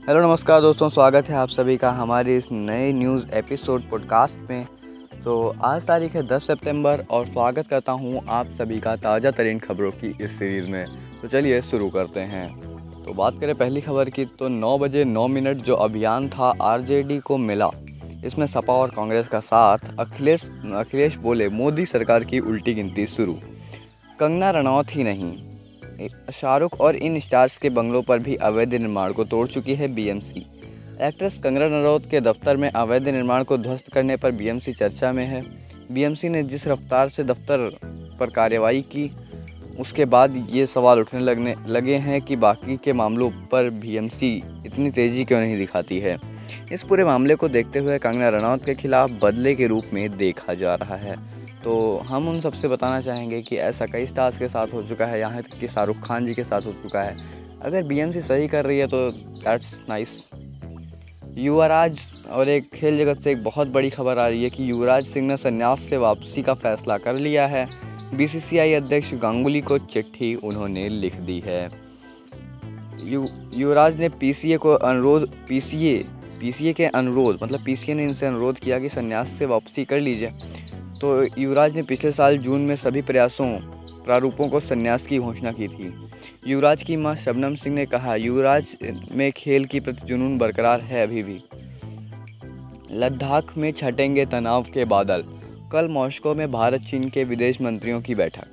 Hello नमस्कार दोस्तों, स्वागत है आप सभी का हमारे इस नए न्यूज़ एपिसोड पॉडकास्ट में। तो आज तारीख है 10 सितंबर और स्वागत करता हूं आप सभी का ताज़ा तरीन खबरों की इस सीरीज़ में। तो चलिए शुरू करते हैं। तो बात करें पहली खबर की, तो 9 बजे 9 मिनट जो अभियान था आरजेडी को मिला। इसमें सपा और कांग्रेस का साथ। अखिलेश बोले मोदी सरकार की उल्टी गिनती शुरू। कंगना रनौत ही नहीं, शाहरुख और इन स्टार्स के बंगलों पर भी अवैध निर्माण को तोड़ चुकी है बीएमसी। एक्ट्रेस कंगना रनौत के दफ्तर में अवैध निर्माण को ध्वस्त करने पर बीएमसी चर्चा में है। बीएमसी ने जिस रफ्तार से दफ्तर पर कार्रवाई की, उसके बाद ये सवाल उठने लगे हैं कि बाकी के मामलों पर बीएमसी इतनी तेज़ी क्यों नहीं दिखाती है। इस पूरे मामले को देखते हुए कंगना रनौत के खिलाफ बदले के रूप में देखा जा रहा है। तो हम उन सबसे बताना चाहेंगे कि ऐसा कई स्टार्स के साथ हो चुका है, यहाँ तक कि शाहरुख खान जी के साथ हो चुका है। अगर बीएमसी सही कर रही है तो दैट्स नाइस। युवराज और एक खेल जगत से एक बहुत बड़ी खबर आ रही है कि युवराज सिंह ने संन्यास से वापसी का फैसला कर लिया है। बीसीसीआई अध्यक्ष गांगुली को चिट्ठी उन्होंने लिख दी है। युवराज ने पीसीए ने इनसे अनुरोध किया कि संन्यास से वापसी कर लीजिए। तो युवराज ने पिछले साल जून में सभी प्रारूपों को संन्यास की घोषणा की थी। युवराज की मां शबनम सिंह ने कहा, युवराज में खेल की प्रति जुनून बरकरार है अभी भी। लद्दाख में छटेंगे तनाव के बादल। कल मॉस्को में भारत चीन के विदेश मंत्रियों की बैठक।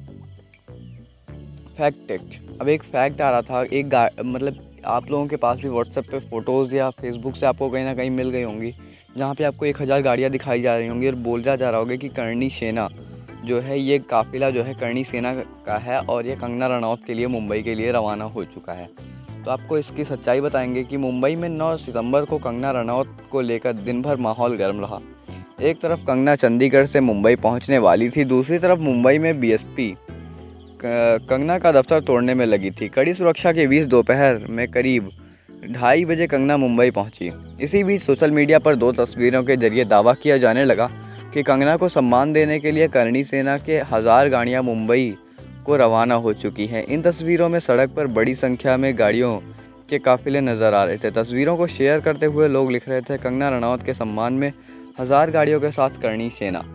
फैक्ट अब एक फैक्ट आ रहा था, आप लोगों के पास भी व्हाट्सएप पे फ़ोटोज़ या फेसबुक से आपको कहीं ना कहीं मिल गई होंगी, जहाँ पे आपको 1000 गाड़ियाँ दिखाई जा रही होंगी और बोला जा रहा होगा कि करणी सेना जो है, ये काफ़िला जो है करणी सेना का है और ये कंगना रनौत के लिए मुंबई के लिए रवाना हो चुका है। तो आपको इसकी सच्चाई बताएंगे कि मुंबई में 9 सितंबर को कंगना रनौत को लेकर दिन भर माहौल गर्म रहा। एक तरफ कंगना चंडीगढ़ से मुंबई पहुँचने वाली थी, दूसरी तरफ मुंबई में बीएसपी कंगना का दफ्तर तोड़ने में लगी थी। कड़ी सुरक्षा के बीच दोपहर में करीब 2:30 बजे कंगना मुंबई पहुंची। इसी बीच सोशल मीडिया पर 2 तस्वीरों के जरिए दावा किया जाने लगा कि कंगना को सम्मान देने के लिए करणी सेना के 1000 गाड़ियां मुंबई को रवाना हो चुकी हैं। इन तस्वीरों में सड़क पर बड़ी संख्या में गाड़ियों के काफिले नजर आ रहे थे। तस्वीरों को शेयर करते हुए लोग लिख रहे थे, कंगना रनौत के सम्मान में 1000 गाड़ियों के साथ करणी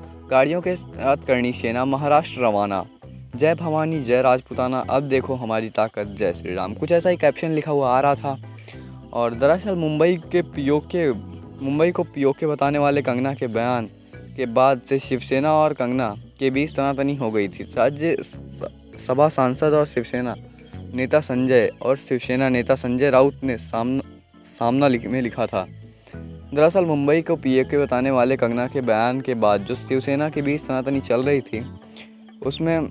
सेना महाराष्ट्र रवाना। जय भवानी जय राजपूताना, अब देखो हमारी ताकत, जय श्री राम। कुछ ऐसा ही कैप्शन लिखा हुआ आ रहा था। और दरअसल मुंबई को पीओके बताने वाले कंगना के बयान के बाद से शिवसेना और कंगना के बीच तनातनी हो गई थी। राज्यसभा सांसद और शिवसेना नेता संजय राउत ने सामना में लिखा था। दरअसल मुंबई को पीओके बताने वाले कंगना के बयान के बाद जो शिवसेना के बीच तनातनी चल रही थी, उसमें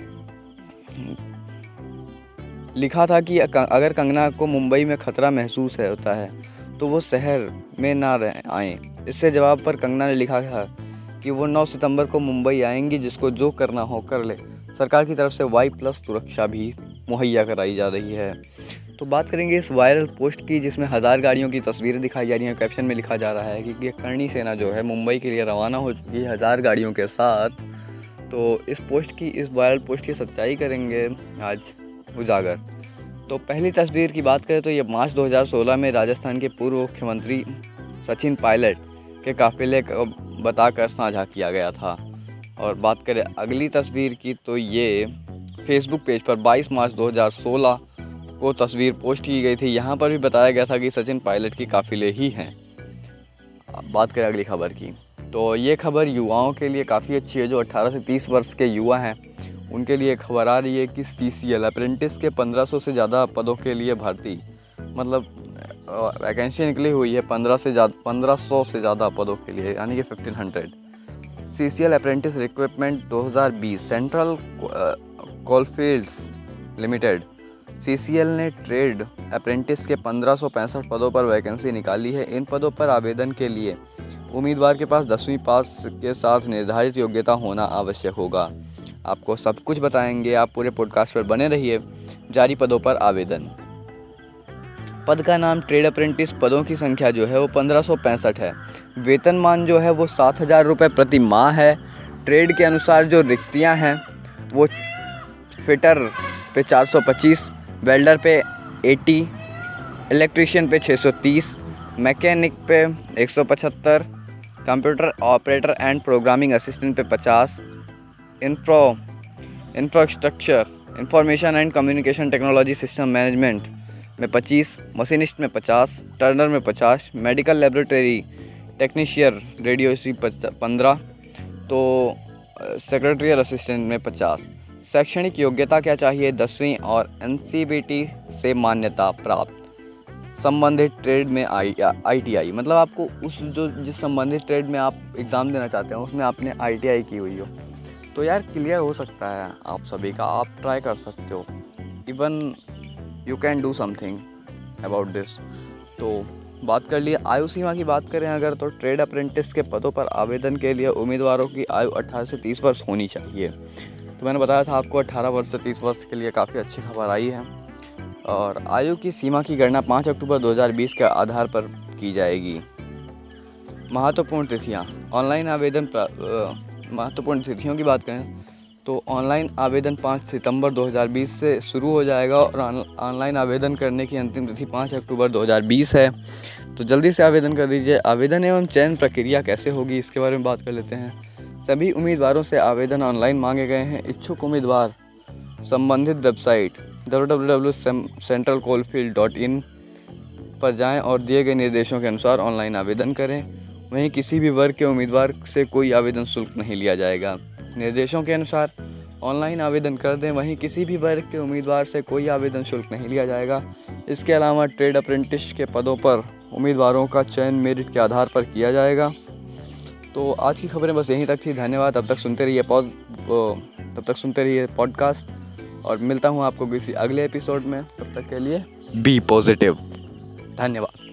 लिखा था कि अगर कंगना को मुंबई में खतरा महसूस होता है तो वो शहर में ना आए। इससे जवाब पर कंगना ने लिखा था कि वो 9 सितंबर को मुंबई आएंगी, जिसको जो करना हो कर ले। सरकार की तरफ से Y+ सुरक्षा भी मुहैया कराई जा रही है। तो बात करेंगे इस वायरल पोस्ट की, जिसमें 1000 गाड़ियों की तस्वीरें दिखाई जा रही हैं। कैप्शन में लिखा जा रहा है कि ये करणी सेना जो है मुंबई के लिए रवाना हो चुकी है 1000 गाड़ियों के साथ। तो इस वायरल पोस्ट की सच्चाई करेंगे आज उजागर। तो पहली तस्वीर की बात करें तो ये मार्च 2016 में राजस्थान के पूर्व मुख्यमंत्री सचिन पायलट के काफिले को बताकर साझा किया गया था। और बात करें अगली तस्वीर की, तो ये फेसबुक पेज पर 22 मार्च 2016 को तस्वीर पोस्ट की गई थी। यहाँ पर भी बताया गया था कि सचिन पायलट की काफिले ही हैं। अब बात करें अगली खबर की, तो ये खबर युवाओं के लिए काफ़ी अच्छी है। जो 18 से 30 वर्ष के युवा हैं, उनके लिए खबर आ रही है कि CCL अप्रेंटिस के 1500 से ज़्यादा पदों के लिए भर्ती, वैकेंसी निकली हुई है 1500 से ज़्यादा पदों के लिए, यानी कि 1500। CCL apprentice recruitment 2020 central coalfields limited CCL ने ट्रेड अप्रेंटिस के 1565 पदों पर वैकेंसी निकाली है। इन पदों पर आवेदन के लिए उम्मीदवार के पास 10वीं पास के साथ निर्धारित योग्यता होना आवश्यक होगा। आपको सब कुछ बताएंगे, आप पूरे पॉडकास्ट पर बने रहिए। जारी पदों पर आवेदन। पद का नाम ट्रेड अप्रेंटिस, पदों की संख्या जो है वो 1565 है। वेतनमान जो है वो 7000 रुपये प्रति माह है। ट्रेड के अनुसार जो रिक्तियां हैं वो फिटर पे 425, वेल्डर पे 80, इलेक्ट्रीशियन पे 630, मैकेनिक पे 175, computer operator and programming assistant पे 50, infrastructure information and communication technology system management में 25, मशीनिस्ट में 50, टर्नर में 50, मेडिकल लेबोरेटरी टेक्नीशियन रेडियोसी 15, तो सेक्रेटरियल असिस्टेंट में 50। शैक्षणिक योग्यता क्या चाहिए? 10वीं और NCVT से मान्यता प्राप्त। संबंधित ट्रेड में ITI, मतलब आपको जिस संबंधित ट्रेड में आप एग्ज़ाम देना चाहते हैं उसमें आपने ITI की हुई हो तो यार क्लियर हो सकता है आप सभी का। आप ट्राई कर सकते हो, even you can do something about this. तो बात कर लिए आयु सीमा की बात करें अगर, तो ट्रेड अप्रेंटिस के पदों पर आवेदन के लिए उम्मीदवारों की आयु 18 से 30 वर्ष होनी चाहिए। तो मैंने बताया था आपको 18 वर्ष से 30 वर्ष के लिए काफ़ी अच्छी खबर आई है। और आयु की सीमा की गणना 5 अक्टूबर 2020 के आधार पर की जाएगी। महत्वपूर्ण तिथियाँ, ऑनलाइन आवेदन महत्वपूर्ण तिथियों की बात करें तो ऑनलाइन आवेदन 5 सितंबर 2020 से शुरू हो जाएगा और ऑनलाइन आवेदन करने की अंतिम तिथि 5 अक्टूबर 2020 है। तो जल्दी से आवेदन कर दीजिए। आवेदन एवं चयन प्रक्रिया कैसे होगी इसके बारे में बात कर लेते हैं। सभी उम्मीदवारों से आवेदन ऑनलाइन मांगे गए हैं। इच्छुक उम्मीदवार संबंधित वेबसाइट www.centralcoalfield.in पर जाएं और दिए गए निर्देशों के अनुसार ऑनलाइन आवेदन करें। वहीं किसी भी वर्ग के उम्मीदवार से कोई आवेदन शुल्क नहीं लिया जाएगा। निर्देशों के अनुसार ऑनलाइन आवेदन कर दें। वहीं किसी भी वर्ग के उम्मीदवार से कोई आवेदन शुल्क नहीं लिया जाएगा। इसके अलावा ट्रेड अप्रेंटिस के पदों पर उम्मीदवारों का चयन मेरिट के आधार पर किया जाएगा। तो आज की खबरें बस यहीं तक थी। धन्यवाद। तब तक सुनते रहिए पॉडकास्ट और मिलता हूँ आपको किसी अगले एपिसोड में। तब तक के लिए बी पॉजिटिव। धन्यवाद।